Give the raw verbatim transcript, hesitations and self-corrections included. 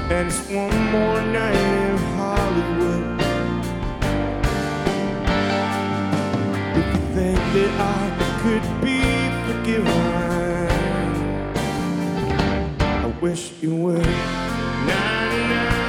and it's one more night in Hollywood. If you think that I could be forgiven, I wish you would. ninety-nine